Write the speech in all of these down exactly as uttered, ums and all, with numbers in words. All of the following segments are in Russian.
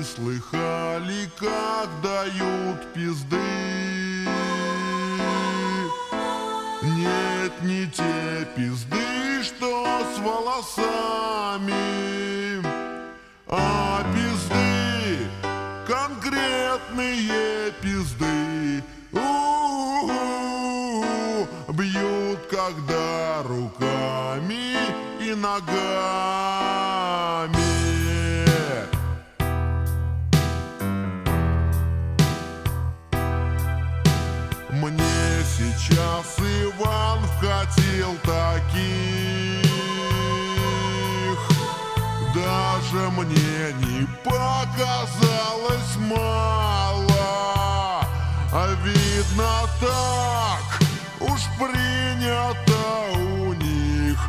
слыхали, как дают пизды? Нет, не те пизды, что с волосами, а пизды, конкретные пизды. У-у-у, бьют, когда руками и ногами. Мне сейчас Иван вкатил таких, даже мне не показалось мало, а видно так уж принято у них.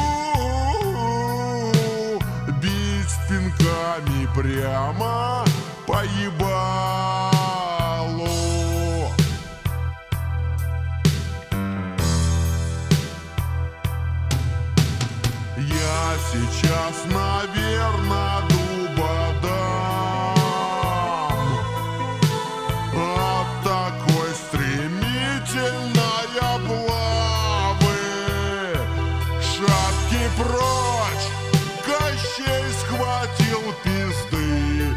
У-у-у, бить пинками прямо по ебалу. Я сейчас, наверное, дуба дам от такой стремительной облавы. Шапки прочь, Кощей схватил пизды.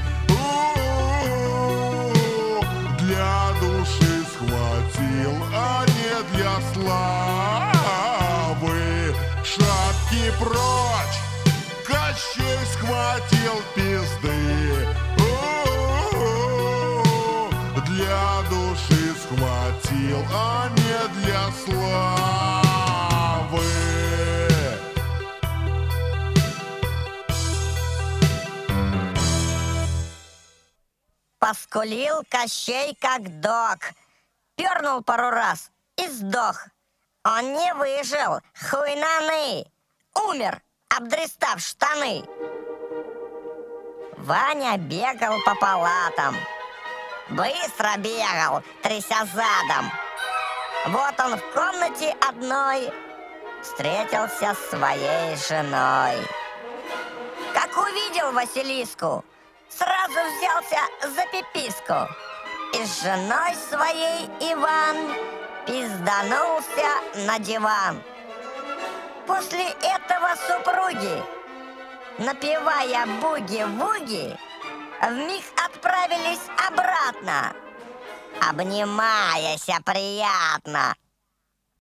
У-у-у, для души схватил, а не для славы. Шапки прочь, Кощей схватил пизды. У-у-у, для души схватил, а не для славы. Поскулил Кощей как дог, пернул пару раз и сдох. Он не выжил, хуйнаны, умер, обдристав штаны. Ваня бегал по палатам, быстро бегал, тряся задом. Вот он в комнате одной встретился с своей женой. Как увидел Василиску, сразу взялся за пиписку. И с женой своей Иван пизданулся на диван. После этого супруги, напевая буги-вуги, вмиг отправились обратно, обнимаясь приятно.